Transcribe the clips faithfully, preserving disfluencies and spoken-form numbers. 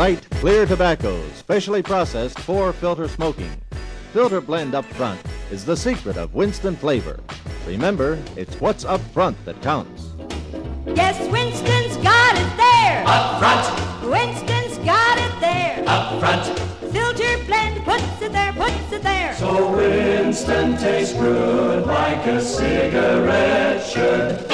bright, clear tobacco, specially processed for filter smoking. Filter blend up front is the secret of Winston flavor. Remember, it's what's up front that counts. Yes, Winston's got it there. Up front. Winston's got it there. Up front. Filter blend puts it there, puts it there. So Winston tastes good like a cigarette should.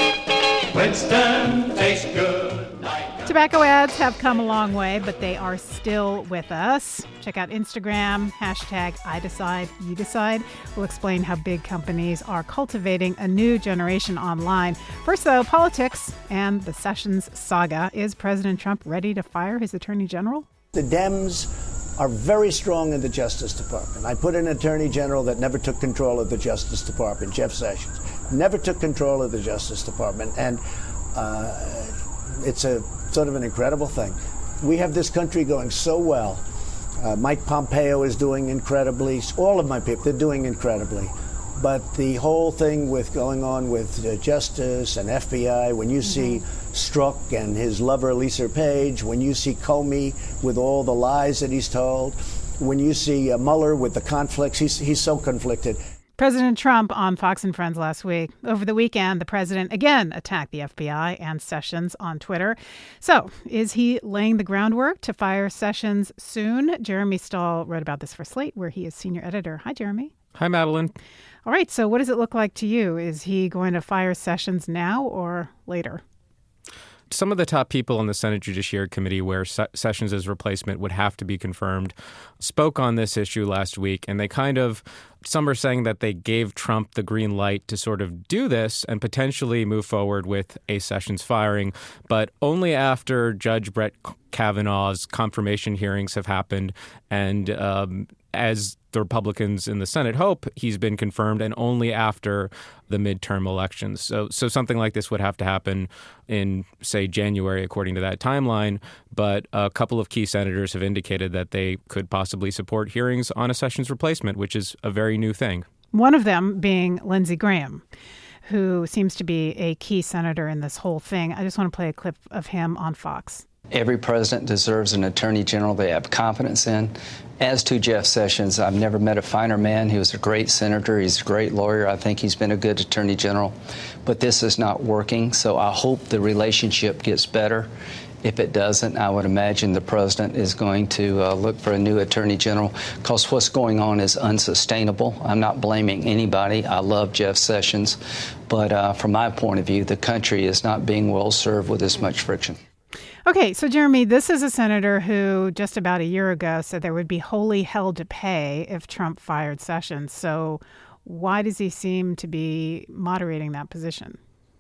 Winston tastes good like... Tobacco ads have come a long way, but they are still with us. Check out Instagram, hashtag I decide, you decide. We'll explain how big companies are cultivating a new generation online. First, though, politics and the Sessions saga. Is President Trump ready to fire his attorney general? The Dems are very strong in the Justice Department. I put an attorney general that never took control of the Justice Department, Jeff Sessions, never took control of the Justice Department. And uh, it's a sort of an incredible thing. We have this country going so well. Uh, Mike Pompeo is doing incredibly. All of my people, they're doing incredibly. But the whole thing with going on with uh, Justice and F B I, when you mm-hmm. see Strzok and his lover Lisa Page, when you see Comey with all the lies that he's told, when you see uh, Mueller with the conflicts, he's, he's so conflicted. President Trump on Fox and Friends last week. Over the weekend, the president again attacked the F B I and Sessions on Twitter. So, is he laying the groundwork to fire Sessions soon? Jeremy Stahl wrote about this for Slate, where he is senior editor. Hi, Jeremy. Hi, Madeline. All right, so what does it look like to you? Is he going to fire Sessions now or later? Some of the top people on the Senate Judiciary Committee, where Se- Sessions' replacement would have to be confirmed, spoke on this issue last week, and they kind of, some are saying that they gave Trump the green light to sort of do this and potentially move forward with a Sessions firing, but only after Judge Brett Kavanaugh's confirmation hearings have happened, and um, as the Republicans in the Senate hope, he's been confirmed, and only after the midterm elections. So so something like this would have to happen in, say, January, according to that timeline. But a couple of key senators have indicated that they could possibly support hearings on a Sessions replacement, which is a very new thing. One of them being Lindsey Graham, who seems to be a key senator in this whole thing. I just want to play a clip of him on Fox. Every president deserves an attorney general they have confidence in. As to Jeff Sessions, I've never met a finer man. He was a great senator. He's a great lawyer. I think he's been a good attorney general. But this is not working, so I hope the relationship gets better. If it doesn't, I would imagine the president is going to uh, look for a new attorney general, because what's going on is unsustainable. I'm not blaming anybody. I love Jeff Sessions. But uh, from my point of view, the country is not being well served with this much friction. Okay, so Jeremy, this is a senator who just about a year ago said there would be holy hell to pay if Trump fired Sessions. So why does he seem to be moderating that position?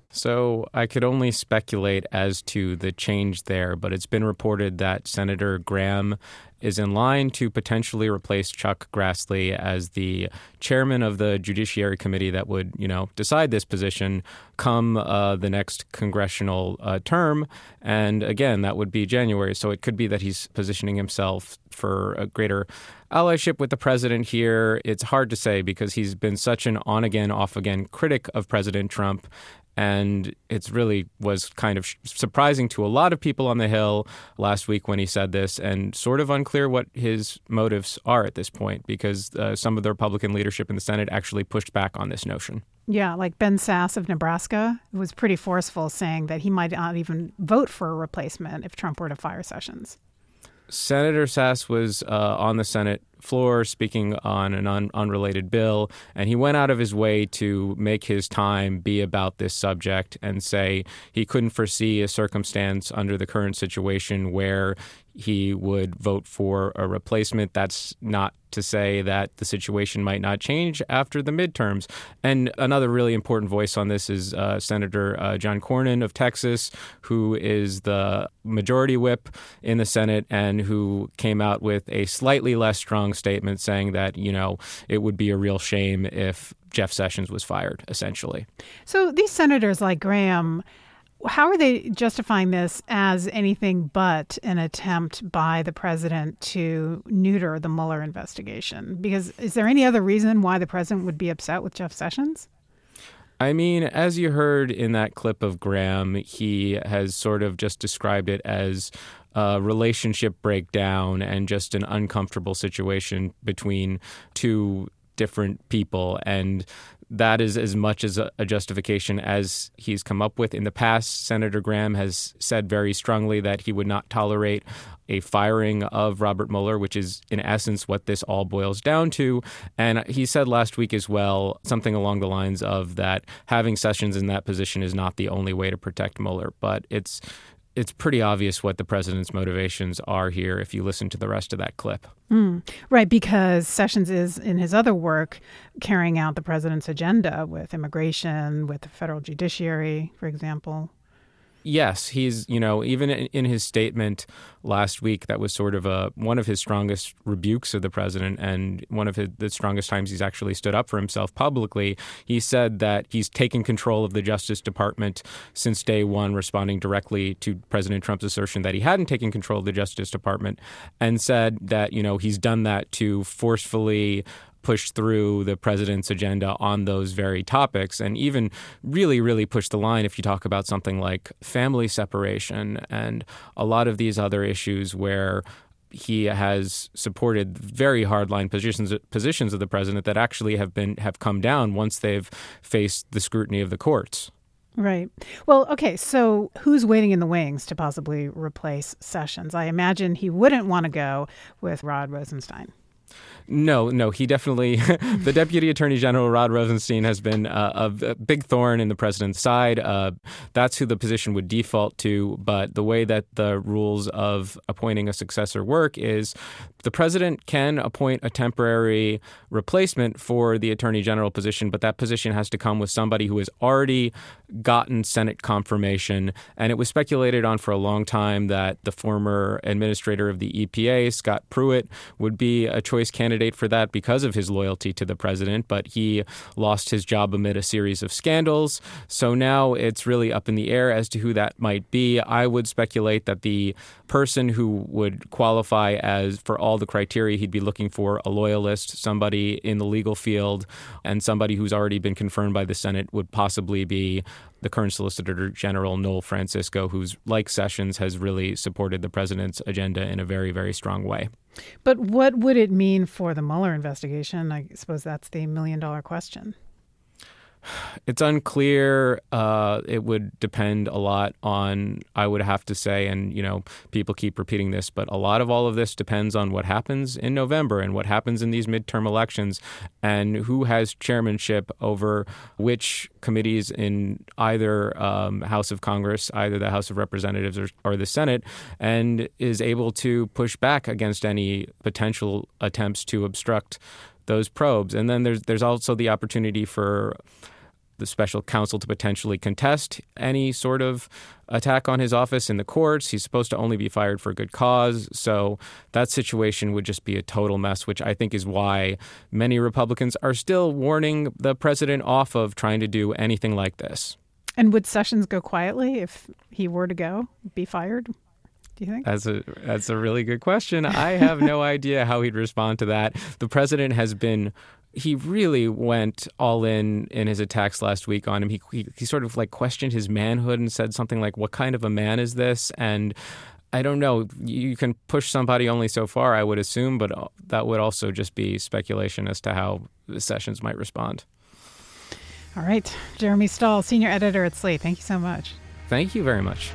So I could only speculate as to the change there, but it's been reported that Senator Graham is in line to potentially replace Chuck Grassley as the chairman of the Judiciary Committee that would, you know, decide this position come uh, the next congressional uh, term. And again, that would be January. So it could be that he's positioning himself for a greater allyship with the president here. It's hard to say because he's been such an on-again, off-again critic of President Trump. And it's really was kind of surprising to a lot of people on the Hill last week when he said this, and sort of unclear what his motives are at this point, because uh, some of the Republican leadership in the Senate actually pushed back on this notion. Yeah, like Ben Sasse of Nebraska was pretty forceful, saying that he might not even vote for a replacement if Trump were to fire Sessions. Senator Sasse was uh, on the Senate floor speaking on an un- unrelated bill, and he went out of his way to make his time be about this subject and say he couldn't foresee a circumstance under the current situation where he would vote for a replacement. That's not to say that the situation might not change after the midterms. And another really important voice on this is uh, Senator uh, John Cornyn of Texas, who is the majority whip in the Senate and who came out with a slightly less strong statement saying that, you know, it would be a real shame if Jeff Sessions was fired, essentially. So these senators like Graham, how are they justifying this as anything but an attempt by the president to neuter the Mueller investigation? Because is there any other reason why the president would be upset with Jeff Sessions? I mean, as you heard in that clip of Graham, he has sort of just described it as a relationship breakdown and just an uncomfortable situation between two different people. And that is as much as a justification as he's come up with. In the past, Senator Graham has said very strongly that he would not tolerate a firing of Robert Mueller, which is in essence what this all boils down to. And he said last week as well something along the lines of that having Sessions in that position is not the only way to protect Mueller. But it's it's pretty obvious what the president's motivations are here if you listen to the rest of that clip. Mm, right, because Sessions is, in his other work, carrying out the president's agenda with immigration, with the federal judiciary, for example. Yes, he's, you know, even in his statement last week, that was sort of a one of his strongest rebukes of the president and one of his, the strongest times he's actually stood up for himself publicly. He said that he's taken control of the Justice Department since day one, responding directly to President Trump's assertion that he hadn't taken control of the Justice Department, and said that, you know, he's done that to forcefully push through the president's agenda on those very topics, and even really, really push the line if you talk about something like family separation and a lot of these other issues where he has supported very hardline positions positions of the president that actually have been have come down once they've faced the scrutiny of the courts. Right. Well, okay, so who's waiting in the wings to possibly replace Sessions? I imagine he wouldn't want to go with Rod Rosenstein. No, no, he definitely, the Deputy Attorney General, Rod Rosenstein, has been uh, a, a big thorn in the president's side. Uh, that's who the position would default to. But the way that the rules of appointing a successor work is the president can appoint a temporary replacement for the Attorney General position, but that position has to come with somebody who has already gotten Senate confirmation. And it was speculated on for a long time that the former administrator of the E P A, Scott Pruitt, would be a choice candidate for that because of his loyalty to the president, but he lost his job amid a series of scandals. So now it's really up in the air as to who that might be. I would speculate that the person who would qualify as for all the criteria he'd be looking for, a loyalist, somebody in the legal field, and somebody who's already been confirmed by the Senate, would possibly be the current Solicitor General, Noel Francisco, who's, like Sessions, has really supported the president's agenda in a very, very strong way. But what would it mean for the Mueller investigation? I suppose that's the million-dollar question. It's unclear. Uh, it would depend a lot on, I would have to say, and, you know, people keep repeating this, but a lot of all of this depends on what happens in November and what happens in these midterm elections and who has chairmanship over which committees in either um, House of Congress, either the House of Representatives or, or the Senate, and is able to push back against any potential attempts to obstruct those probes. And then there's there's also the opportunity for the special counsel to potentially contest any sort of attack on his office in the courts. He's supposed to only be fired for good cause. So that situation would just be a total mess, which I think is why many Republicans are still warning the president off of trying to do anything like this. And would Sessions go quietly if he were to go, be fired? Do you think? That's a that's a really good question. I have no idea how he'd respond to that. The president has been, he really went all in in his attacks last week on him. He, he he sort of like questioned his manhood and said something like, "What kind of a man is this?" And I don't know. You can push somebody only so far, I would assume, but that would also just be speculation as to how Sessions might respond. All right. Jeremy Stahl, senior editor at Slate. Thank you so much. Thank you very much.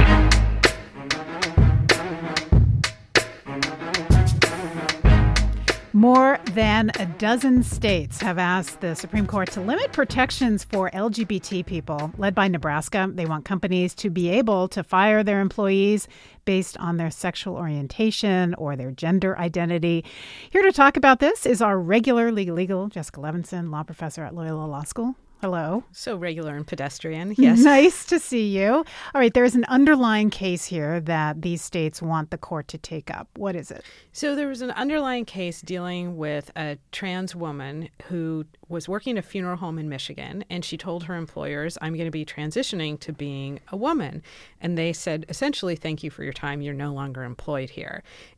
More than a dozen states have asked the Supreme Court to limit protections for L G B T people. Led by Nebraska, they want companies to be able to fire their employees based on their sexual orientation or their gender identity. Here to talk about this is our regular Legal Legal, Jessica Levinson, law professor at Loyola Law School. Hello. So regular and pedestrian, yes. Nice to see you. All right, there's an underlying case here that these states want the court to take up. What is it? So there was an underlying case dealing with a trans woman who was working at a funeral home in Michigan, and she told her employers, I'm going to be transitioning to being a woman. And they said, essentially, thank you for your time. You're no longer employed here.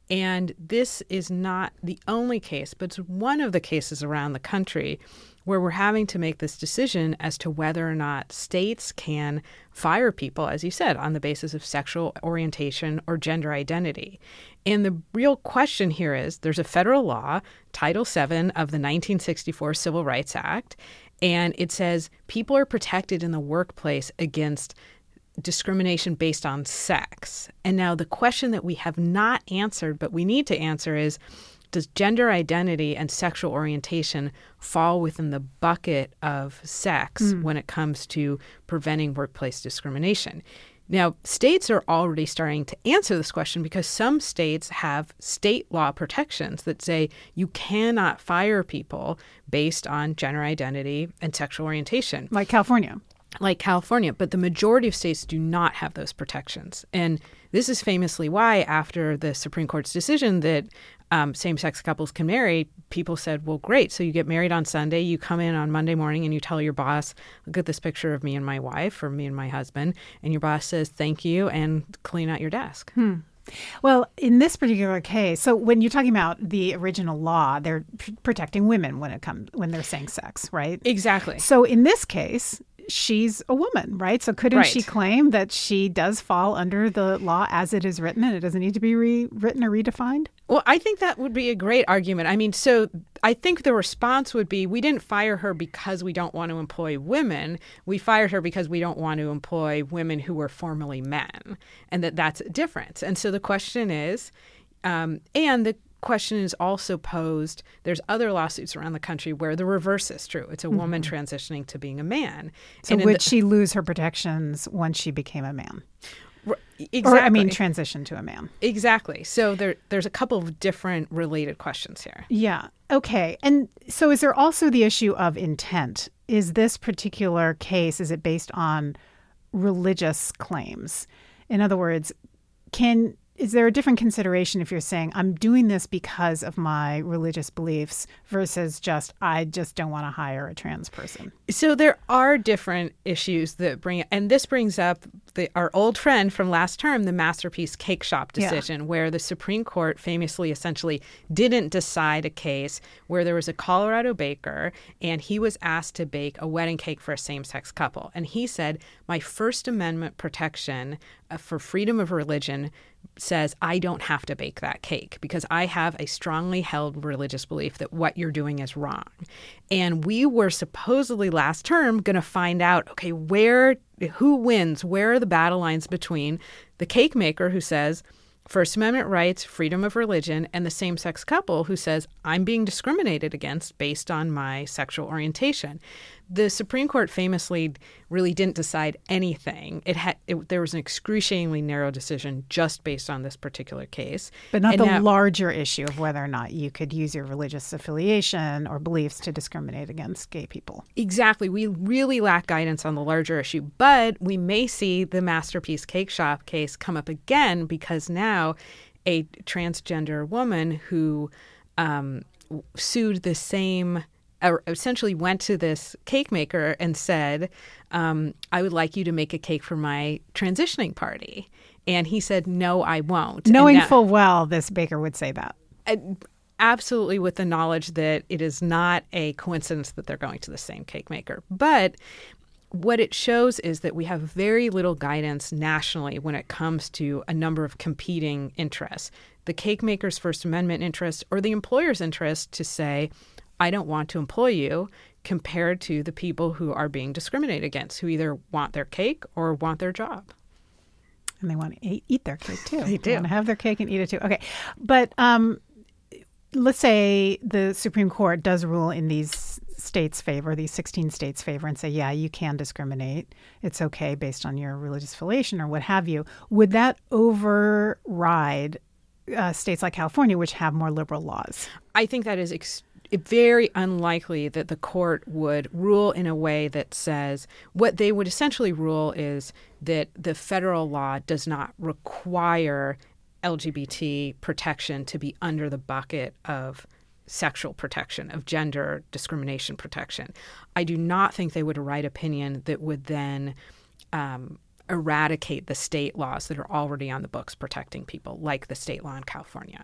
And this is not the only case, but it's one of the cases around the country where we're having to make this decision as to whether or not states can fire people, as you said, on the basis of sexual orientation or gender identity. And the real question here is there's a federal law, Title seven of the nineteen sixty-four Civil Rights Act, and it says people are protected in the workplace against discrimination based on sex. And now the question that we have not answered, but we need to answer is, does gender identity and sexual orientation fall within the bucket of sex mm. when it comes to preventing workplace discrimination? Now, states are already starting to answer this question because some states have state law protections that say you cannot fire people based on gender identity and sexual orientation. Like California. Like California, but the majority of states do not have those protections. And this is famously why, after the Supreme Court's decision that um, same-sex couples can marry, people said, well, great. So you get married on Sunday, you come in on Monday morning and you tell your boss, look at this picture of me and my wife or me and my husband. And your boss says, thank you, and clean out your desk. Hmm. Well, in this particular case, so when you're talking about the original law, they're p- protecting women when it comes when they're saying sex, right? Exactly. So in this case, she's a woman, right? So couldn't right. she claim that she does fall under the law as it is written and it doesn't need to be rewritten or redefined? Well, I think that would be a great argument. I mean, so I think the response would be, we didn't fire her because we don't want to employ women. We fired her because we don't want to employ women who were formerly men, and that that's a difference. And so the question is, um, and the question is also posed, there's other lawsuits around the country where the reverse is true. It's a mm-hmm. woman transitioning to being a man. So and would the, she lose her protections once she became a man? Exactly. Or, I mean, transition to a man. Exactly. So there, there's a couple of different related questions here. Yeah. Okay. And so is there also the issue of intent? Is this particular case, is it based on religious claims? In other words, can is there a different consideration if you're saying, I'm doing this because of my religious beliefs versus just, I just don't want to hire a trans person? So there are different issues that bring, and this brings up the, our old friend from last term, the Masterpiece Cake Shop decision, yeah. where the Supreme Court famously essentially didn't decide a case where there was a Colorado baker and he was asked to bake a wedding cake for a same-sex couple. And he said, my First Amendment protection uh, for freedom of religion says I don't have to bake that cake because I have a strongly held religious belief that what you're doing is wrong. And we were supposedly last term going to find out, okay, where, who wins? Where are the battle lines between the cake maker who says First Amendment rights, freedom of religion, and the same-sex couple who says I'm being discriminated against based on my sexual orientation? The Supreme Court famously really didn't decide anything. It had it, there was an excruciatingly narrow decision just based on this particular case. But not and the now, larger issue of whether or not you could use your religious affiliation or beliefs to discriminate against gay people. Exactly. We really lack guidance on the larger issue. But we may see the Masterpiece Cake Shop case come up again because now a transgender woman who um, sued the same essentially went to this cake maker and said, um, I would like you to make a cake for my transitioning party. And he said, no, I won't. Knowing that, full well this baker would say that. Uh, absolutely, with the knowledge that it is not a coincidence that they're going to the same cake maker. But what it shows is that we have very little guidance nationally when it comes to a number of competing interests. The cake maker's First Amendment interest or the employer's interest to say, I don't want to employ you, compared to the people who are being discriminated against, who either want their cake or want their job. And they want to eat, eat their cake, too. They do. They want to have their cake and eat it, too. Okay. But um, let's say the Supreme Court does rule in these states' favor, these sixteen states' favor, and say, yeah, you can discriminate. It's okay based on your religious affiliation or what have you. Would that override uh, states like California, which have more liberal laws? I think that is extremely very unlikely that the court would rule in a way that says what they would essentially rule is that the federal law does not require L G B T protection to be under the bucket of sexual protection, of gender discrimination protection. I do not think they would write opinion that would then um, eradicate the state laws that are already on the books protecting people, like the state law in California.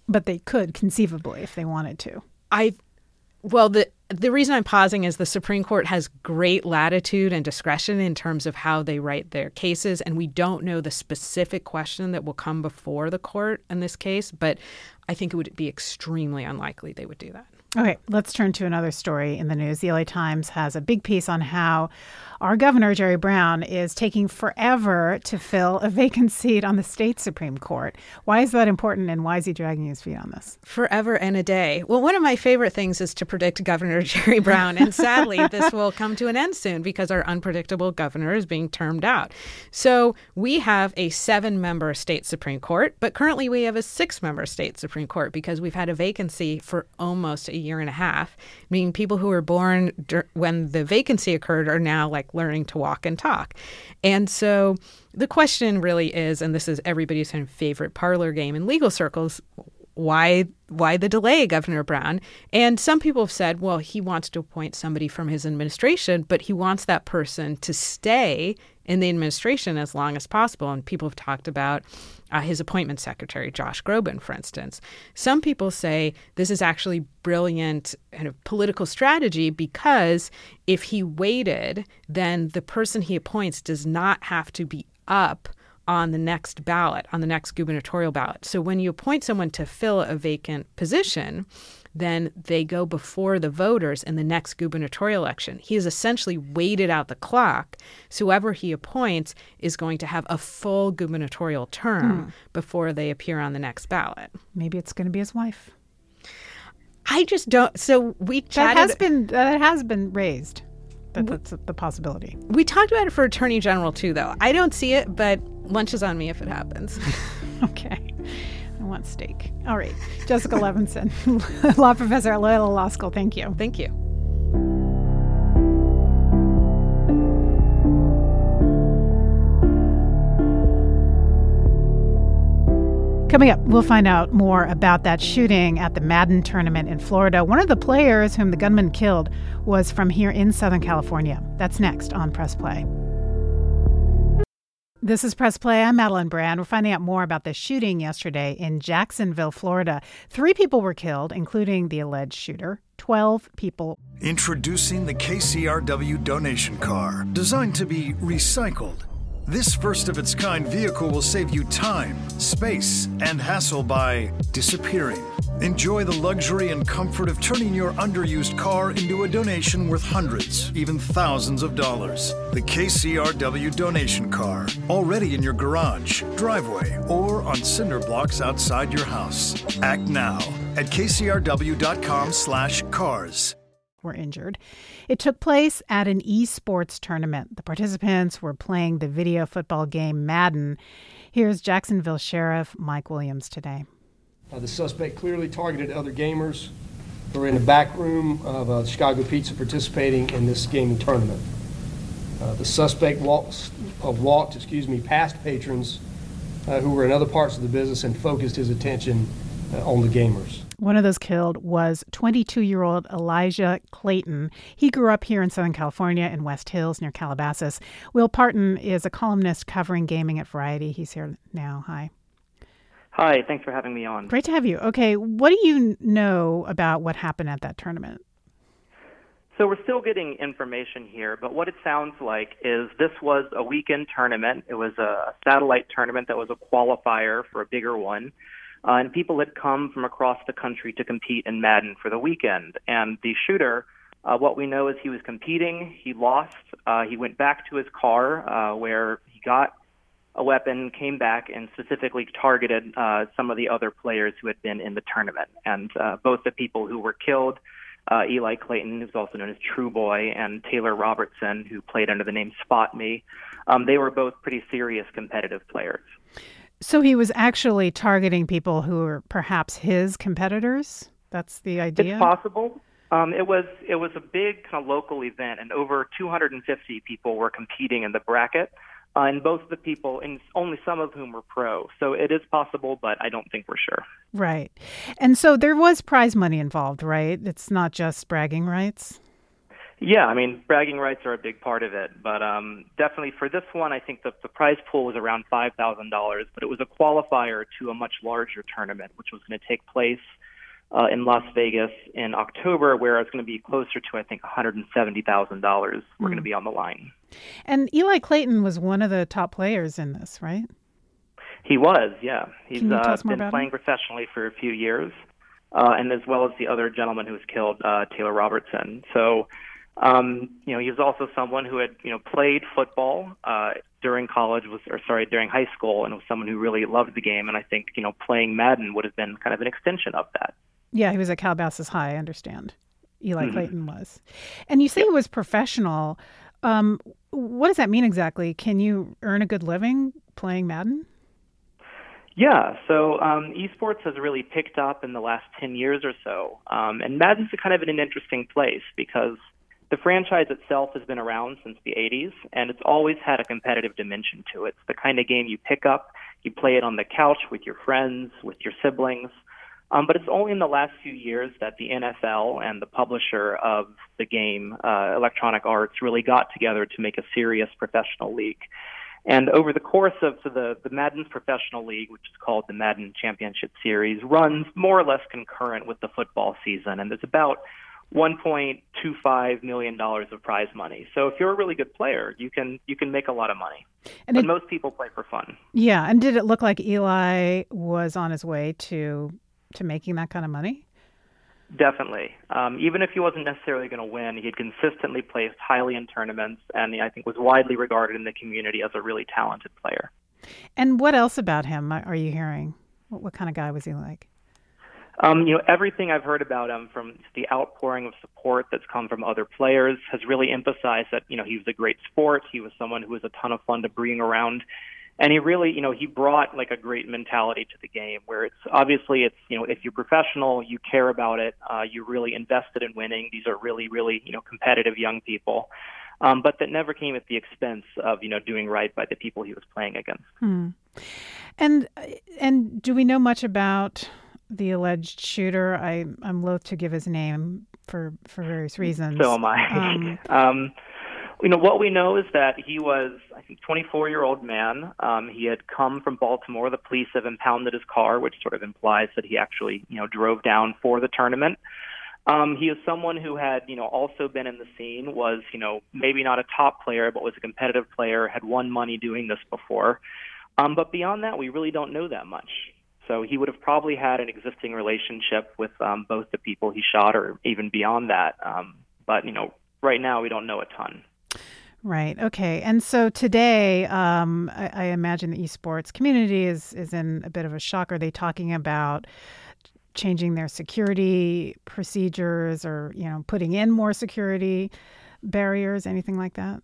But they could conceivably if they wanted to. I, well, the the reason I'm pausing is the Supreme Court has great latitude and discretion in terms of how they write their cases, and we don't know the specific question that will come before the court in this case, but I think it would be extremely unlikely they would do that. Okay, let's turn to another story in the news. The L A Times has a big piece on how our governor, Jerry Brown, is taking forever to fill a vacant seat on the state Supreme Court. Why is that important, and why is he dragging his feet on this? Forever and a day. Well, one of my favorite things is to predict Governor Jerry Brown, and sadly, this will come to an end soon because our unpredictable governor is being termed out. So we have a seven-member state Supreme Court, but currently we have a six-member state Supreme Court because we've had a vacancy for almost a year and a half, meaning people who were born dur- when the vacancy occurred are now like learning to walk and talk. And so the question really is, and this is everybody's kind of favorite parlor game in legal circles, why why the delay, Governor Brown? And some people have said, well, he wants to appoint somebody from his administration, but he wants that person to stay in the administration as long as possible. And people have talked about uh, his appointment secretary, Josh Groban, for instance. Some people say this is actually brilliant kind of political strategy because if he waited, then the person he appoints does not have to be up on the next ballot, on the next gubernatorial ballot. So when you appoint someone to fill a vacant position, then they go before the voters in the next gubernatorial election. He has essentially waited out the clock. So whoever he appoints is going to have a full gubernatorial term mm. before they appear on the next ballot. Maybe it's going to be his wife. I just don't. So we chatted. That has been, that has been raised. That, that's the possibility. We talked about it for Attorney General, too, though. I don't see it, but lunch is on me if it happens. Okay. I want steak. All right. Jessica Levinson, law professor at Loyola Law School. Thank you. Thank you. Coming up, we'll find out more about that shooting at the Madden tournament in Florida. One of the players whom the gunman killed was from here in Southern California. That's next on Press Play. This is Press Play. I'm Madeline Brand. We're finding out more about the shooting yesterday in Jacksonville, Florida. Three people were killed, including the alleged shooter. Twelve people. Introducing the K C R W donation car, designed to be recycled. This first-of-its-kind vehicle will save you time, space, and hassle by disappearing. Enjoy the luxury and comfort of turning your underused car into a donation worth hundreds, even thousands of dollars. The K C R W donation car, already in your garage, driveway, or on cinder blocks outside your house. Act now at kcrw.com slash cars. Were injured. It took place at an esports tournament. The participants were playing the video football game Madden. Here's Jacksonville Sheriff Mike Williams today. Uh, the suspect clearly targeted other gamers who were in the back room of uh, Chicago Pizza participating in this gaming tournament. Uh, the suspect walked, uh, walked excuse me, past patrons uh, who were in other parts of the business and focused his attention uh, on the gamers. One of those killed was twenty-two-year-old Elijah Clayton. He grew up here in Southern California in West Hills near Calabasas. Will Parton is a columnist covering gaming at Variety. He's here now. Hi. Hi, thanks for having me on. Great to have you. Okay, what do you know about what happened at that tournament? So we're still getting information here, but what it sounds like is this was a weekend tournament. It was a satellite tournament that was a qualifier for a bigger one. Uh, and people had come from across the country to compete in Madden for the weekend. And the shooter, uh, what we know is he was competing, he lost, uh, he went back to his car uh, where he got a weapon, came back and specifically targeted uh, some of the other players who had been in the tournament. And uh, both the people who were killed, uh, Eli Clayton, who's also known as True Boy, and Taylor Robertson, who played under the name Spot Me, um, they were both pretty serious competitive players. So he was actually targeting people who were perhaps his competitors? That's the idea? It's possible. Um, it was it was a big kind of local event, and over two hundred fifty people were competing in the bracket, uh, and both the people, and only some of whom were pro. So it is possible, but I don't think we're sure. Right. And so there was prize money involved, right? It's not just bragging rights? Yeah, I mean, bragging rights are a big part of it, but um, definitely for this one, I think the, the prize pool was around five thousand dollars, but it was a qualifier to a much larger tournament, which was going to take place uh, in Las Vegas in October, where it's going to be closer to, I think, one hundred seventy thousand dollars were mm. going to be on the line. And Eli Clayton was one of the top players in this, right? He was, yeah. He's uh, been playing him? professionally for a few years, uh, and as well as the other gentleman who was killed, uh, Taylor Robertson. So, um, you know, he was also someone who had, you know, played football uh, during college, was or sorry, during high school, and was someone who really loved the game. And I think, you know, playing Madden would have been kind of an extension of that. Yeah, he was at Calabasas High, I understand. Eli Mm-hmm. Clayton was. And you say he was professional. Um, what does that mean exactly? Can you earn a good living playing Madden? Yeah, so um, esports has really picked up in the last ten years or so. Um, and Madden's kind of in an interesting place because the franchise itself has been around since the eighties, and it's always had a competitive dimension to it. It's the kind of game you pick up, you play it on the couch with your friends, with your siblings. Um, but it's only in the last few years that the N F L and the publisher of the game, uh, Electronic Arts, really got together to make a serious professional league. And over the course of so the, the Madden's Professional League, which is called the Madden Championship Series, runs more or less concurrent with the football season. And there's about one point two five million dollars of prize money. So if you're a really good player, you can you can make a lot of money. And but it, most people play for fun. Yeah. And did it look like Eli was on his way to to making that kind of money? Definitely. Um, even if he wasn't necessarily going to win, he had consistently placed highly in tournaments, and I think was widely regarded in the community as a really talented player. And what else about him are you hearing? What, what kind of guy was he like? Um, you know, everything I've heard about him, from the outpouring of support that's come from other players, has really emphasized that, you know, he was a great sport. He was someone who was a ton of fun to bring around. And he really, you know, he brought like a great mentality to the game where it's obviously it's, you know, if you're professional, you care about it. Uh, you're really invested in winning. These are really, really, you know, competitive young people. Um, but that never came at the expense of, you know, doing right by the people he was playing against. Hmm. And and do we know much about the alleged shooter? I, I'm loath to give his name for, for various reasons. So am I. Um, um, you know, what we know is that he was, I think, twenty-four-year-old man. Um, he had come from Baltimore. The police have impounded his car, which sort of implies that he actually, you know, drove down for the tournament. Um, he is someone who had, you know, also been in the scene, was, you know, maybe not a top player, but was a competitive player, had won money doing this before. Um, but beyond that, we really don't know that much. So he would have probably had an existing relationship with um, both the people he shot or even beyond that. Um, but, you know, right now we don't know a ton. Right. Okay. And so today, um, I, I imagine the esports community is, is in a bit of a shock. Are they talking about changing their security procedures or, you know, putting in more security barriers, anything like that?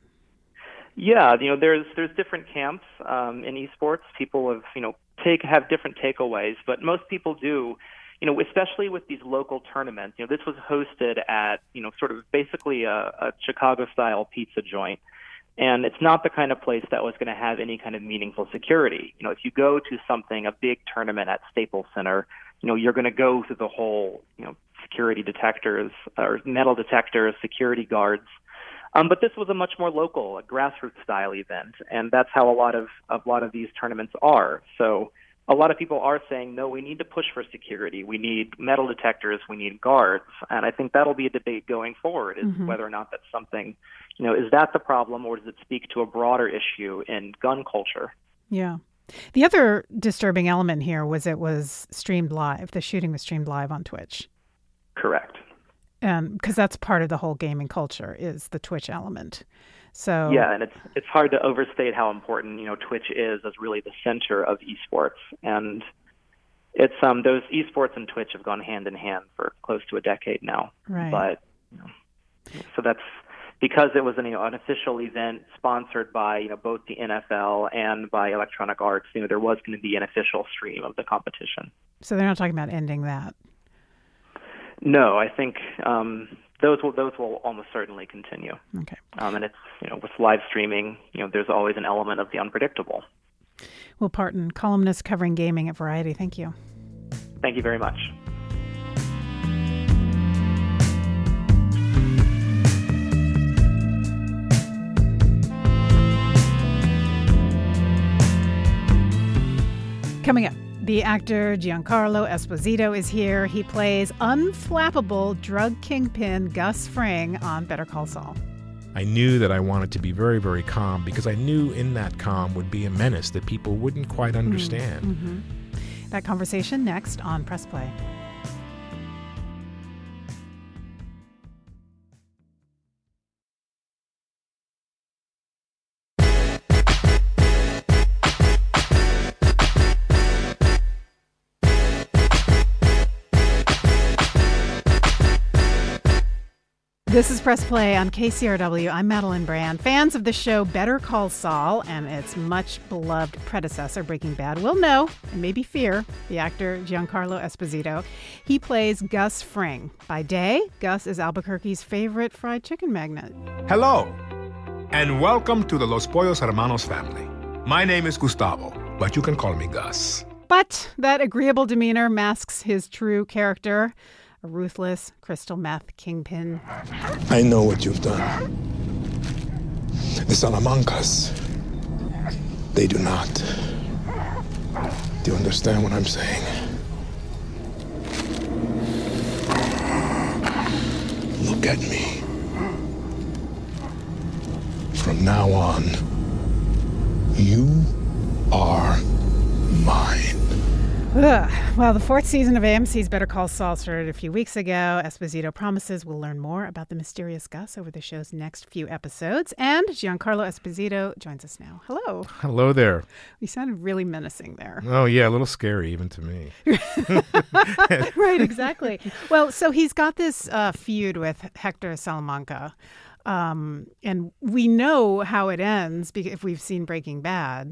Yeah. You know, there's there's different camps um, in esports. People have, you know, take have different takeaways, but most people do. You know, especially with these local tournaments, you know, this was hosted at, you know, sort of basically a, a Chicago-style pizza joint. And it's not the kind of place that was going to have any kind of meaningful security. You know, if you go to something, a big tournament at Staples Center, you know, you're going to go through the whole, you know, security detectors or metal detectors, security guards. Um, but this was a much more local, a grassroots-style event. And that's how a lot of a lot of these tournaments are. So a lot of people are saying, no, we need to push for security. We need metal detectors. We need guards. And I think that'll be a debate going forward, is mm-hmm. whether or not that's something, you know, is that the problem, or does it speak to a broader issue in gun culture? Yeah. The other disturbing element here was it was streamed live. The shooting was streamed live on Twitch. Correct. Um, because that's part of the whole gaming culture, is the Twitch element. So yeah, and it's it's hard to overstate how important, you know, Twitch is as really the center of esports. And it's um those esports and Twitch have gone hand in hand for close to a decade now. Right. But you know, so that's because it was an, you know, an official event sponsored by, you know, both the N F L and by Electronic Arts. You know, there was going to be an official stream of the competition. So they're not talking about ending that. No, I think um, those will those will almost certainly continue. Okay. Um, and it's, you know, with live streaming, you know, there's always an element of the unpredictable. Will Parton, columnist covering gaming at Variety. Thank you. Thank you very much. Coming up, the actor Giancarlo Esposito is here. He plays unflappable drug kingpin Gus Fring on Better Call Saul. I knew that I wanted to be very, very calm because I knew in that calm would be a menace that people wouldn't quite understand. Mm-hmm. That conversation next on Press Play. This is Press Play on K C R W. I'm Madeline Brand. Fans of the show Better Call Saul and its much-beloved predecessor, Breaking Bad, will know, and maybe fear, the actor Giancarlo Esposito. He plays Gus Fring. By day, Gus is Albuquerque's favorite fried chicken magnate. Hello, and welcome to the Los Pollos Hermanos family. My name is Gustavo, but you can call me Gus. But that agreeable demeanor masks his true character. A ruthless crystal meth kingpin. I know what you've done. The Salamancas, they do not. Do you understand what I'm saying? Look at me. From now on, you are mine. Ugh. Well, the fourth season of A M C's Better Call Saul started a few weeks ago. Esposito promises we'll learn more about the mysterious Gus over the show's next few episodes. And Giancarlo Esposito joins us now. Hello. Hello there. You sounded really menacing there. Oh, yeah, a little scary even to me. Right, exactly. Well, so he's got this uh, feud with Hector Salamanca. Um, and we know how it ends because if we've seen Breaking Bad.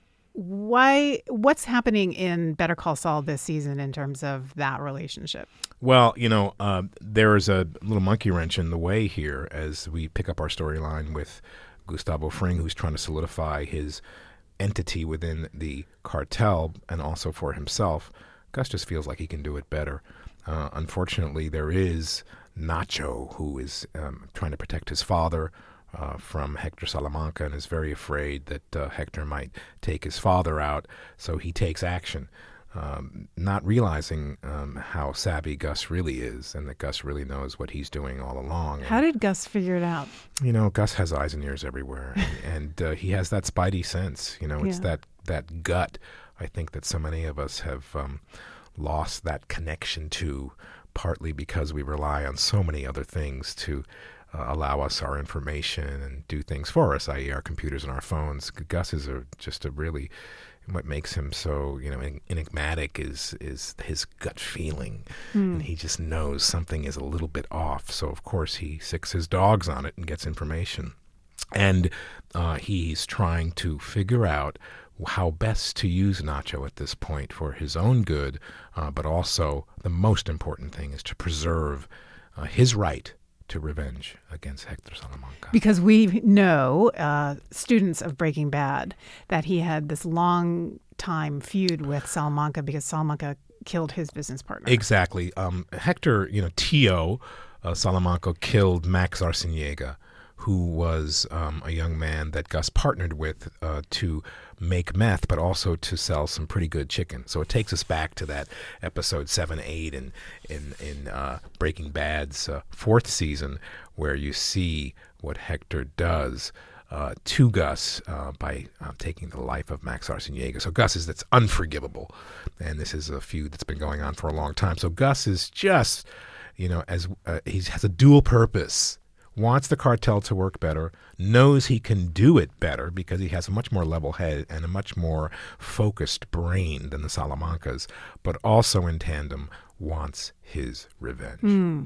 Why? What's happening in Better Call Saul this season in terms of that relationship? Well, you know, uh, there is a little monkey wrench in the way here as we pick up our storyline with Gustavo Fring, who's trying to solidify his entity within the cartel and also for himself. Gus just feels like he can do it better. Uh, unfortunately, there is Nacho, who is um, trying to protect his father Uh, from Hector Salamanca and is very afraid that uh, Hector might take his father out, so he takes action, um, not realizing um, how savvy Gus really is and that Gus really knows what he's doing all along. How did Gus figure it out? You know, Gus has eyes and ears everywhere, and, and uh, he has that spidey sense. You know, it's Yeah. that, that gut, I think, that so many of us have um, lost that connection to, partly because we rely on so many other things to Uh, allow us our information and do things for us, that is our computers and our phones. Gus is a, just a really, what makes him so, you know, enigmatic is is his gut feeling. Mm. And he just knows something is a little bit off. So, of course, he sicks his dogs on it and gets information. And uh, he's trying to figure out how best to use Nacho at this point for his own good, uh, but also the most important thing is to preserve uh, his right to revenge against Hector Salamanca. Because we know, uh, students of Breaking Bad, that he had this long time feud with Salamanca because Salamanca killed his business partner. Exactly. Um, Hector, you know, Tio uh, Salamanca killed Max Arciniega, who was um, a young man that Gus partnered with uh, to make meth, but also to sell some pretty good chicken. So it takes us back to that episode seven, eight in in in uh, Breaking Bad's uh, fourth season, where you see what Hector does uh, to Gus uh, by uh, taking the life of Max Arciniega. So Gus is that's unforgivable, and this is a feud that's been going on for a long time. So Gus is just, you know, as uh, he has a dual purpose. Wants the cartel to work better, knows he can do it better because he has a much more level head and a much more focused brain than the Salamancas, but also in tandem wants his revenge. Mm.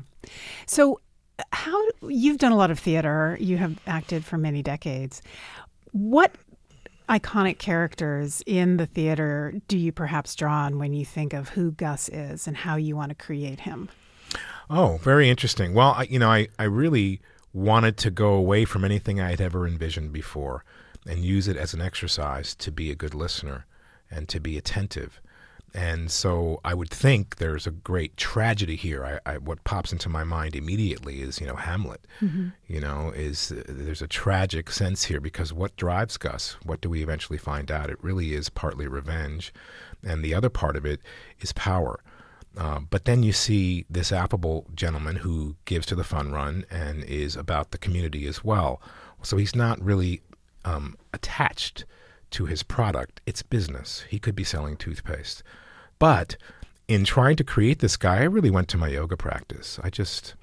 So how you've done a lot of theater, you have acted for many decades. What iconic characters in the theater do you perhaps draw on when you think of who Gus is and how you want to create him? Oh, very interesting. Well, I, you know, I, I really wanted to go away from anything I had ever envisioned before and use it as an exercise to be a good listener and to be attentive. And so I would think there's a great tragedy here. I, I, what pops into my mind immediately is, you know, Hamlet. Mm-hmm. You know, is uh, there's a tragic sense here because what drives Gus? What do we eventually find out? It really is partly revenge, and the other part of it is power. Uh, but then you see this affable gentleman who gives to the fun run and is about the community as well. So he's not really um, attached to his product. It's business. He could be selling toothpaste. But in trying to create this guy, I really went to my yoga practice. I just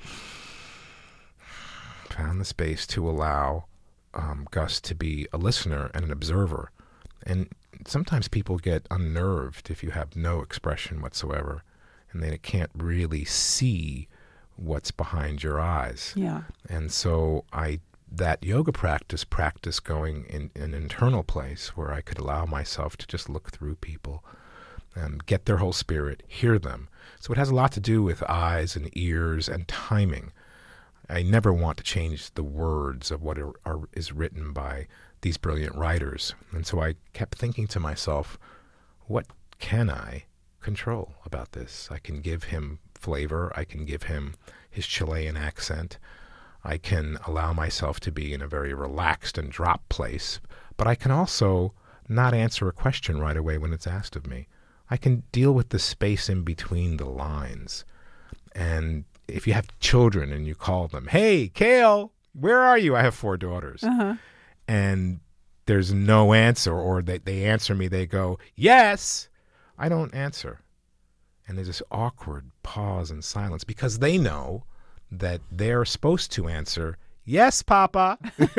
found the space to allow um, Gus to be a listener and an observer. And sometimes people get unnerved if you have no expression whatsoever, and they can't really see what's behind your eyes. Yeah. And so I that yoga practice, practice going in, in an internal place where I could allow myself to just look through people and get their whole spirit, hear them. So it has a lot to do with eyes and ears and timing. I never want to change the words of what are, are, is written by these brilliant writers. And so I kept thinking to myself, what can I control about this? I can give him flavor. I can give him his Chilean accent. I can allow myself to be in a very relaxed and drop place. But I can also not answer a question right away when it's asked of me. I can deal with the space in between the lines. And if you have children and you call them, hey, Kale, where are you? I have four daughters. Uh-huh. And there's no answer, or they, they answer me, they go, yes. I don't answer. And there's this awkward pause and silence because they know that they're supposed to answer, yes, Papa.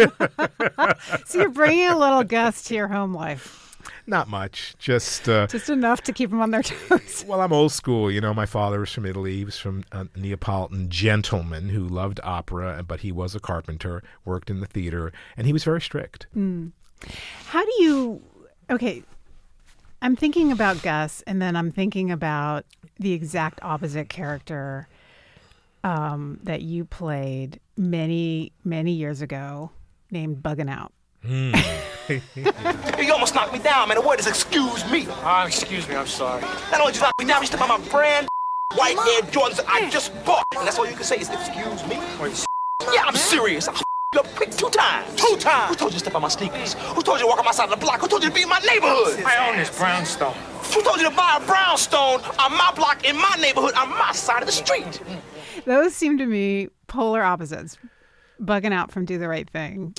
So you're bringing a little Gus to your home life. Not much, just uh, just enough to keep them on their toes. Well, I'm old school. You know, my father was from Italy. He was from a Neapolitan gentleman who loved opera, but he was a carpenter, worked in the theater, and he was very strict. Mm. How do you, okay, I'm thinking about Gus, and then I'm thinking about the exact opposite character um, that you played many, many years ago, named Buggin' Out. Mm. You almost knocked me down, man. The word is excuse me. Uh, excuse me, I'm sorry. Not only did you knock me down, you stepped on my brand white Air Jordans I just bought. And that's all you can say is excuse me. Wait, yeah, I'm serious. I'll f you up quick two times. Two times. Who told you to step on my sneakers? Who told you to walk on my side of the block? Who told you to be in my neighborhood? I own this brownstone. Who told you to buy a brownstone on my block in my neighborhood on my side of the street? Those seem to me polar opposites. Bugging Out from Do the Right Thing.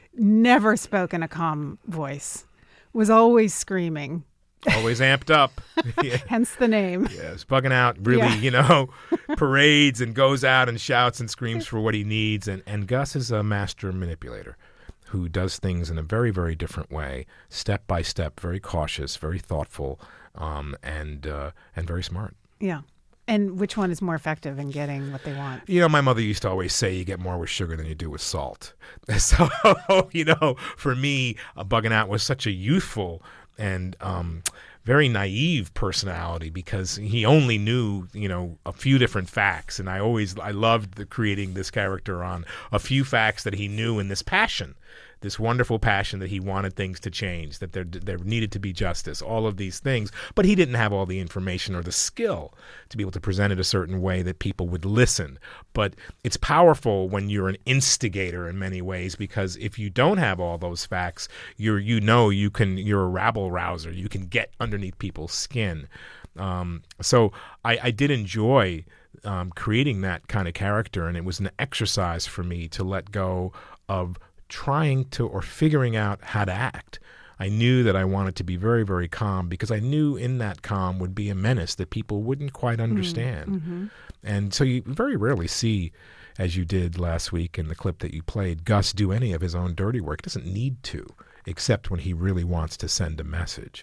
Never spoke in a calm voice. Was always screaming. Always amped up. Yeah. Hence the name. Yes, Bugging Out really, yeah. you know, parades and goes out and shouts and screams for what he needs. And, and Gus is a master manipulator who does things in a very, very different way, step by step, very cautious, very thoughtful, um, and uh, and very smart. Yeah. And which one is more effective in getting what they want? You know, my mother used to always say you get more with sugar than you do with salt. So, you know, for me, uh, Bugging Out was such a youthful and um, very naive personality because he only knew, you know, a few different facts. And I always, I loved the, creating this character on a few facts that he knew and this passion. This wonderful passion that he wanted things to change, that there there needed to be justice, all of these things. But he didn't have all the information or the skill to be able to present it a certain way that people would listen. But it's powerful when you're an instigator in many ways, because if you don't have all those facts, you're you know you can you're a rabble rouser. You can get underneath people's skin. Um, so I, I did enjoy um, creating that kind of character, and it was an exercise for me to let go of trying to or figuring out how to act. I knew that I wanted to be very, very calm because I knew in that calm would be a menace that people wouldn't quite understand. Mm-hmm. And so you very rarely see, as you did last week in the clip that you played, Gus do any of his own dirty work. He doesn't need to, except when he really wants to send a message.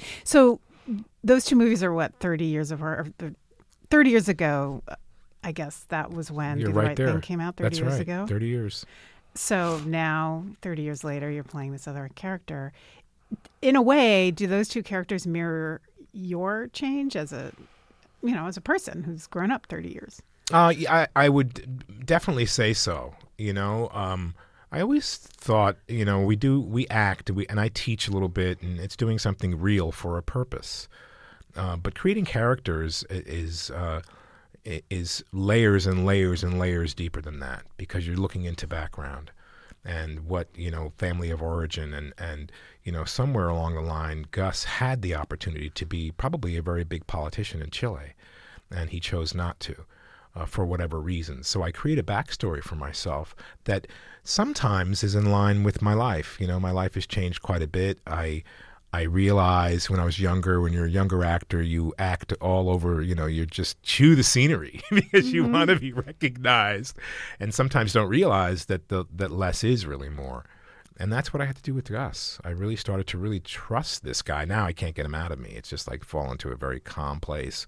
So those two movies are what, thirty years of or thirty years ago, I guess that was when You're Do the right Right there. Thing came out thirty That's years right. ago. thirty years. So now, thirty years later, you're playing this other character. In a way, do those two characters mirror your change as a, you know, as a person who's grown up thirty years? Uh, I, I would definitely say so. You know, um, I always thought, you know, we do, we act, we, and I teach a little bit, and it's doing something real for a purpose. Uh, but creating characters is uh, is layers and layers and layers deeper than that, because you're looking into background and what, you know, family of origin, and, and you know, somewhere along the line, Gus had the opportunity to be probably a very big politician in Chile, and he chose not to. Uh, for whatever reason. So I create a backstory for myself that sometimes is in line with my life. You know, my life has changed quite a bit. I I realized when I was younger, when you're a younger actor, you act all over, you know, you just chew the scenery because mm-hmm. you want to be recognized, and sometimes don't realize that the, that less is really more. And that's what I had to do with Gus. I really started to really trust this guy. Now I can't get him out of me. It's just like fall into a very calm place.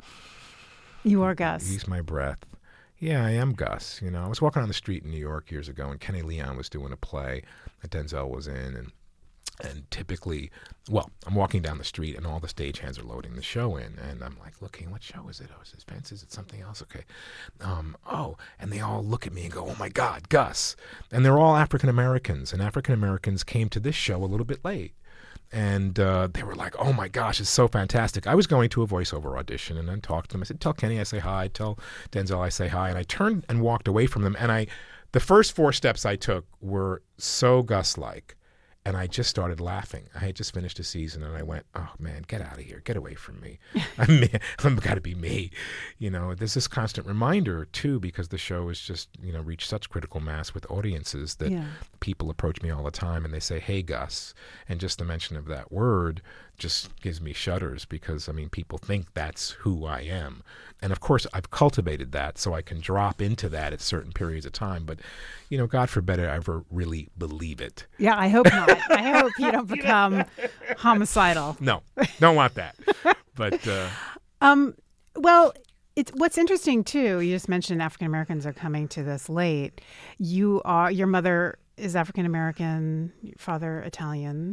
You are Gus. He's my breath. Yeah, I am Gus. You know, I was walking on the street in New York years ago, and Kenny Leon was doing a play that Denzel was in, and and typically, well, I'm walking down the street, and all the stagehands are loading the show in, and I'm like looking, what show is it? Oh, is it Spence? Is it something else? Okay. Um, oh, and they all look at me and go, oh my God, Gus. And they're all African Americans, and African Americans came to this show a little bit late. And uh, they were like, oh, my gosh, it's so fantastic. I was going to a voiceover audition and then talked to them. I said, tell Kenny I say hi. Tell Denzel I say hi. And I turned and walked away from them. And I, the first four steps I took were so Gus-like. And I just started laughing. I had just finished a season, and I went, oh, man, get out of here. Get away from me. I'm, I'm got to be me. You know, there's this constant reminder, too, because the show has just, you know, reached such critical mass with audiences that yeah. people approach me all the time, and they say, hey, Gus. And just the mention of that word just gives me shudders, because, I mean, people think that's who I am. And, of course, I've cultivated that so I can drop into that at certain periods of time. But, you know, God forbid I ever really believe it. Yeah, I hope not. I hope you don't become homicidal. No, don't want that. But, uh... um, well, it's what's interesting, too, you just mentioned African Americans are coming to this late. You are, your mother is African American, your father Italian,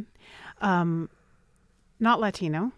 um, not Latino.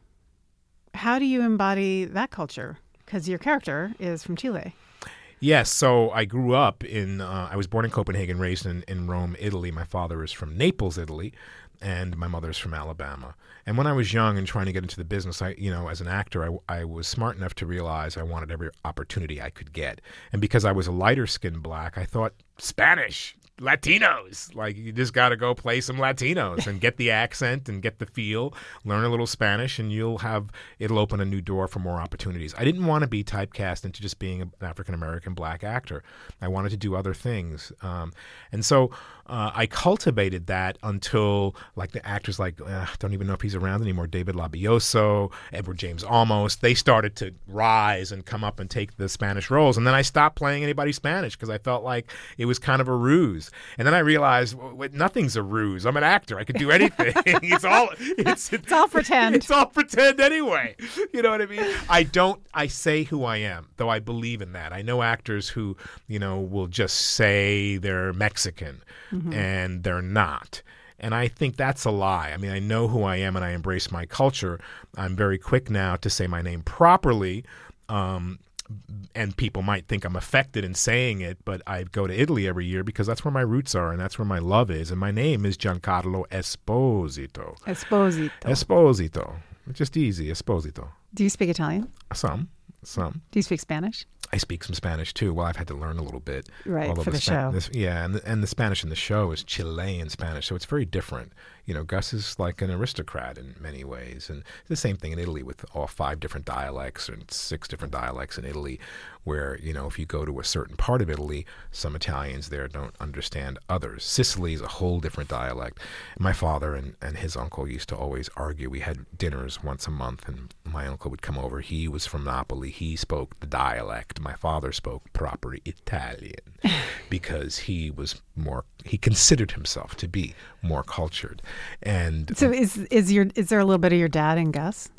How do you embody that culture? Because your character is from Chile. Yes, so I grew up in, uh, I was born in Copenhagen, raised in, in Rome, Italy. My father is from Naples, Italy, and my mother's from Alabama. And when I was young and trying to get into the business, I, you know, as an actor, I, I was smart enough to realize I wanted every opportunity I could get. And because I was a lighter-skinned black, I thought, Spanish, Latinos. Like, you just got to go play some Latinos and get the accent and get the feel, learn a little Spanish, and you'll have, it'll open a new door for more opportunities. I didn't want to be typecast into just being an African-American black actor. I wanted to do other things. Um, and so uh, I cultivated that until, like, the actors like, uh, don't even know if he's around anymore, David Labioso, Edward James Olmos, they started to rise and come up and take the Spanish roles. And then I stopped playing anybody Spanish because I felt like it was kind of a ruse. And then I realized well, nothing's a ruse. I'm an actor. I could do anything. it's all it's, it's all pretend. It's all pretend anyway. You know what I mean? I don't I say who I am, though I believe in that. I know actors who, you know, will just say they're Mexican mm-hmm. and they're not. And I think that's a lie. I mean, I know who I am and I embrace my culture. I'm very quick now to say my name properly. Um And people might think I'm affected in saying it, but I go to Italy every year because that's where my roots are and that's where my love is. And my name is Giancarlo Esposito. Esposito. Esposito. Just easy, Esposito. Do you speak Italian? Some. Some. Do you speak Spanish? I speak some Spanish too. Well, I've had to learn a little bit. Right, for the, the Spa- show. This, yeah, and the, and the Spanish in the show is Chilean Spanish, so it's very different. You know, Gus is like an aristocrat in many ways. And the same thing in Italy with all five different dialects and six different dialects in Italy where, you know, if you go to a certain part of Italy, some Italians there don't understand others. Sicily is a whole different dialect. My father and, and his uncle used to always argue. We had dinners once a month, and my uncle would come over. He was from Napoli. He spoke the dialect. My father spoke proper Italian because he was more, he considered himself to be more cultured. And so is is your is there a little bit of your dad in Gus?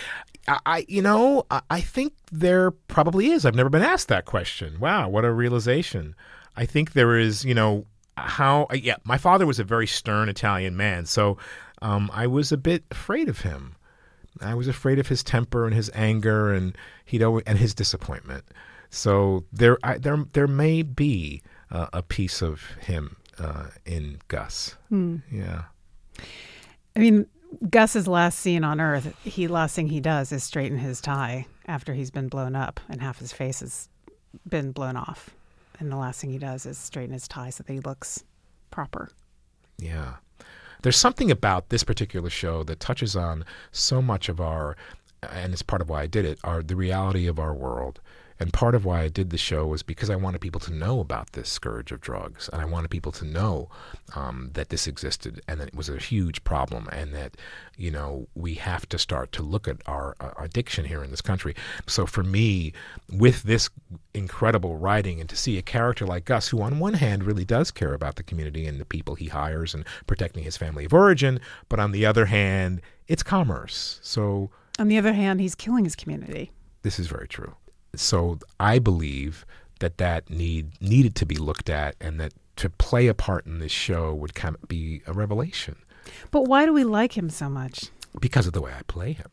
I, you know, I think there probably is. I've never been asked that question. Wow, what a realization. I think there is, you know, how, yeah, my father was a very stern Italian man, so um, I was a bit afraid of him. I was afraid of his temper and his anger and he'd always, and his disappointment. So there, I, there, there may be uh, a piece of him uh, in Gus. Hmm. Yeah. I mean, Gus's last scene on Earth, he last thing he does is straighten his tie after he's been blown up and half his face has been blown off. And the last thing he does is straighten his tie so that he looks proper. Yeah. There's something about this particular show that touches on so much of our, and it's part of why I did it, our the reality of our world. And part of why I did the show was because I wanted people to know about this scourge of drugs. And I wanted people to know um, that this existed and that it was a huge problem and that, you know, we have to start to look at our uh, addiction here in this country. So for me, with this incredible writing and to see a character like Gus, who on one hand really does care about the community and the people he hires and protecting his family of origin, but on the other hand, it's commerce. So on the other hand, he's killing his community. This is very true. So I believe that that need needed to be looked at, and that to play a part in this show would kind of be a revelation. But why do we like him so much? Because of the way I play him.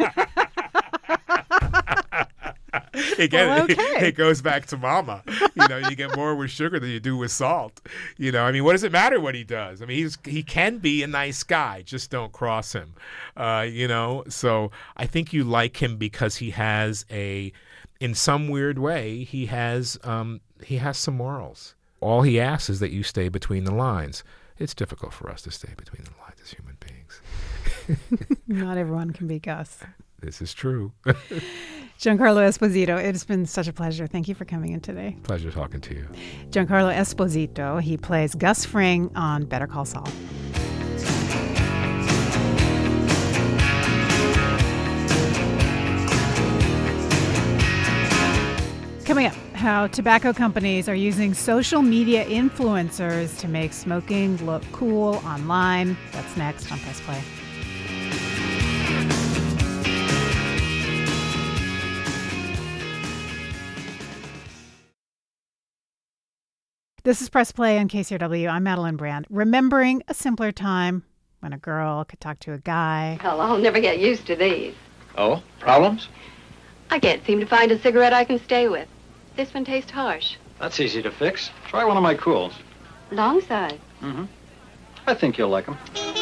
Again, well, okay. it, it goes back to Mama. You know, you get more with sugar than you do with salt. You know, I mean, what does it matter what he does? I mean, he's he can be a nice guy, just don't cross him. Uh, you know, so I think you like him because he has a. In some weird way, he has um, he has some morals. All he asks is that you stay between the lines. It's difficult for us to stay between the lines as human beings. Not everyone can be Gus. This is true. Giancarlo Esposito, it's been such a pleasure. Thank you for coming in today. Pleasure talking to you. Giancarlo Esposito, he plays Gus Fring on Better Call Saul. Coming up, how tobacco companies are using social media influencers to make smoking look cool online. That's next on Press Play. This is Press Play on K C R W. I'm Madeline Brand. Remembering a simpler time when a girl could talk to a guy. Hell, I'll never get used to these. Oh, problems? I can't seem to find a cigarette I can stay with. This one tastes harsh. That's easy to fix. Try one of my cools. Long side. Mm-hmm. I think you'll like them.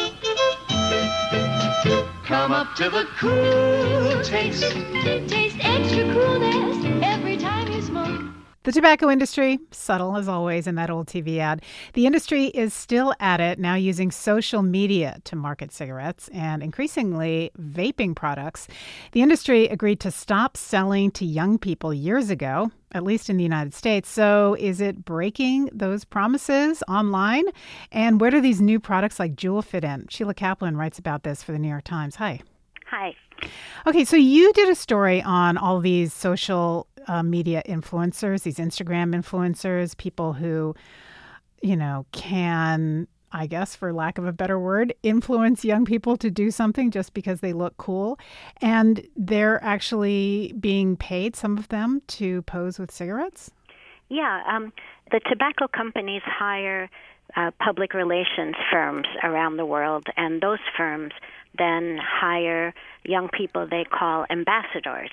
Come up to the cool taste. Taste extra coolness every time you smoke. The tobacco industry, subtle as always in that old T V ad. The industry is still at it, now using social media to market cigarettes and increasingly vaping products. The industry agreed to stop selling to young people years ago, at least in the United States. So is it breaking those promises online? And where do these new products like Juul fit in? Sheila Kaplan writes about this for the New York Times. Hi. Hi. Okay, so you did a story on all these social uh, media influencers, these Instagram influencers, people who, you know, can, I guess, for lack of a better word, influence young people to do something just because they look cool. And they're actually being paid, some of them, to pose with cigarettes? Yeah, um, the tobacco companies hire uh, public relations firms around the world, and those firms then hire young people they call ambassadors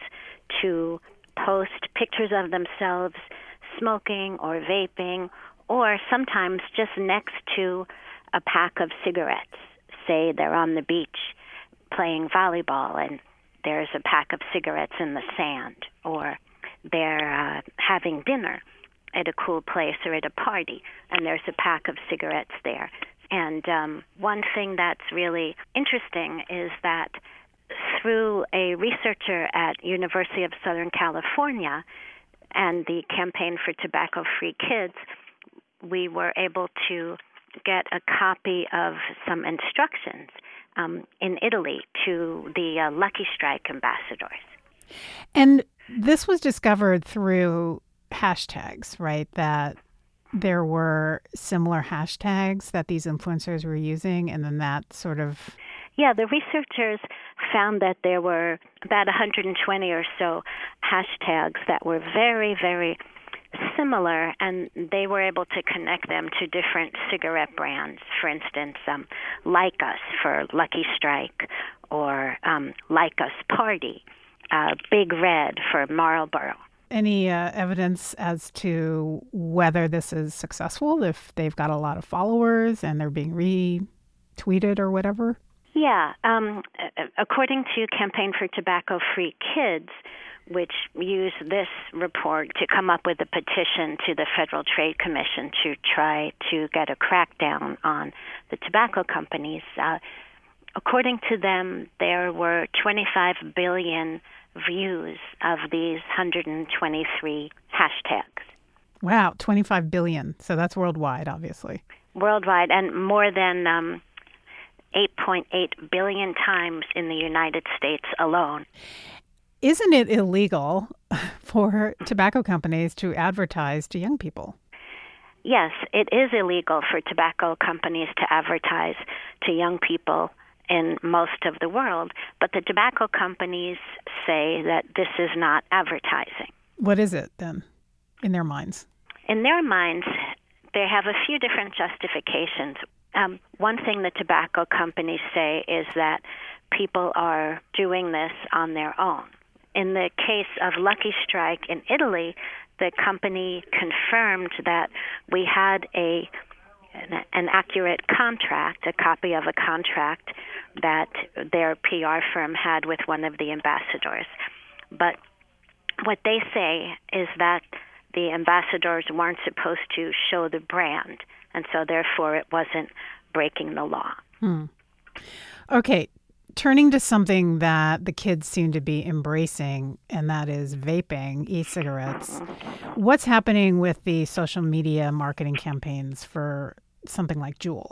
to post pictures of themselves smoking or vaping, or sometimes just next to a pack of cigarettes. Say they're on the beach playing volleyball and there's a pack of cigarettes in the sand, or they're uh, having dinner at a cool place or at a party and there's a pack of cigarettes there. And um, one thing that's really interesting is that through a researcher at University of Southern California and the Campaign for Tobacco-Free Kids, we were able to get a copy of some instructions um, in Italy to the uh, Lucky Strike ambassadors. And this was discovered through hashtags, right? That there were similar hashtags that these influencers were using, and then that sort of... Yeah, the researchers found that there were about one hundred twenty or so hashtags that were very, very similar, and they were able to connect them to different cigarette brands. For instance, um, Like Us for Lucky Strike, or um, Like Us Party, uh, Big Red for Marlboro. Any uh, evidence as to whether this is successful, if they've got a lot of followers and they're being retweeted or whatever? Yeah. Um, according to Campaign for Tobacco-Free Kids, which used this report to come up with a petition to the Federal Trade Commission to try to get a crackdown on the tobacco companies, uh, according to them, there were twenty-five billion views of these one hundred twenty-three hashtags. Wow, twenty-five billion. So that's worldwide, obviously. Worldwide, and more than um, eight point eight billion times in the United States alone. Isn't it illegal for tobacco companies to advertise to young people? Yes, it is illegal for tobacco companies to advertise to young people in most of the world, but the tobacco companies say that this is not advertising. What is it then, in their minds? In their minds, they have a few different justifications. Um, one thing the tobacco companies say is that people are doing this on their own. In the case of Lucky Strike in Italy, the company confirmed that we had a an, an accurate contract, a copy of a contract that their P R firm had with one of the ambassadors. But what they say is that the ambassadors weren't supposed to show the brand, and so therefore it wasn't breaking the law. Hmm. Okay. Turning to something that the kids seem to be embracing, and that is vaping, e-cigarettes. What's happening with the social media marketing campaigns for something like Juul?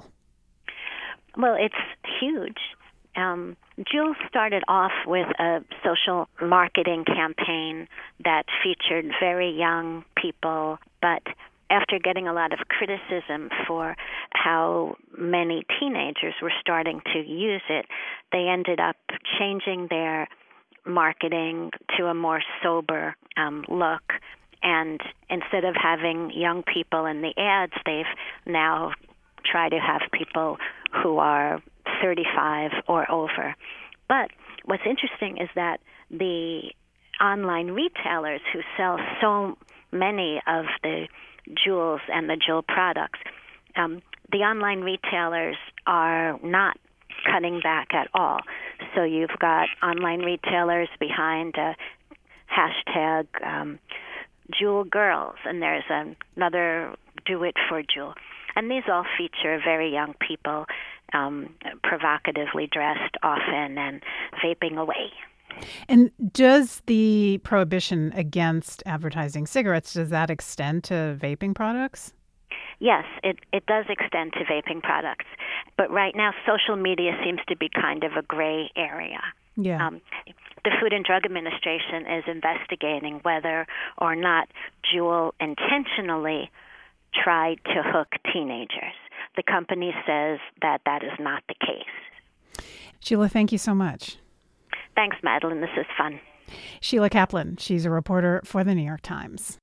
Well, it's huge. Um, Juul started off with a social marketing campaign that featured very young people, but after getting a lot of criticism for how many teenagers were starting to use it, they ended up changing their marketing to a more sober um, look. And instead of having young people in the ads, they've now tried to have people who are thirty-five or over. But what's interesting is that the online retailers who sell so many of the Juuls and the Juul products, um, the online retailers are not cutting back at all. So you've got online retailers behind a hashtag um, Juul Girls, and there's another Do It for Juul. And these all feature very young people, um, provocatively dressed often and vaping away. And does the prohibition against advertising cigarettes, does that extend to vaping products? Yes, it, it does extend to vaping products. But right now, social media seems to be kind of a gray area. Yeah. Um, the Food and Drug Administration is investigating whether or not Juul intentionally tried to hook teenagers. The company says that that is not the case. Sheila, thank you so much. Thanks, Madeline. This is fun. Sheila Kaplan. She's a reporter for the New York Times.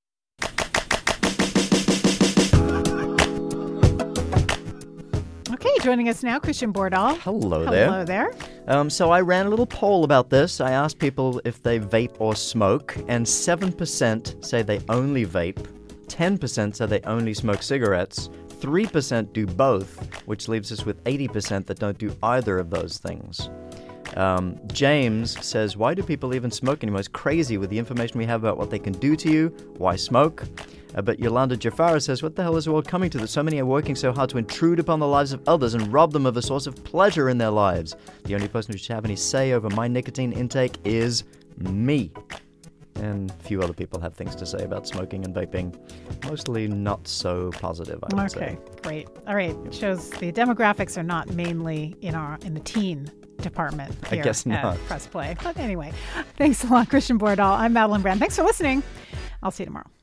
Okay, joining us now, Christian Bordahl. Hello there. Hello there. Um, so I ran a little poll about this. I asked people if they vape or smoke, and seven percent say they only vape, ten percent say they only smoke cigarettes, three percent do both, which leaves us with eighty percent that don't do either of those things. Um, James says, why do people even smoke anymore? It's crazy with the information we have about what they can do to you. Why smoke? Uh, but Yolanda Jafara says, what the hell is the world coming to that so many are working so hard to intrude upon the lives of others and rob them of a source of pleasure in their lives? The only person who should have any say over my nicotine intake is me. And a few other people have things to say about smoking and vaping. Mostly not so positive, I would say. Okay, great. All right. It shows the demographics are not mainly in our in the teen department here I guess not. at Press Play. But anyway, thanks a lot, Christian Bordahl. I'm Madeline Brand. Thanks for listening. I'll see you tomorrow.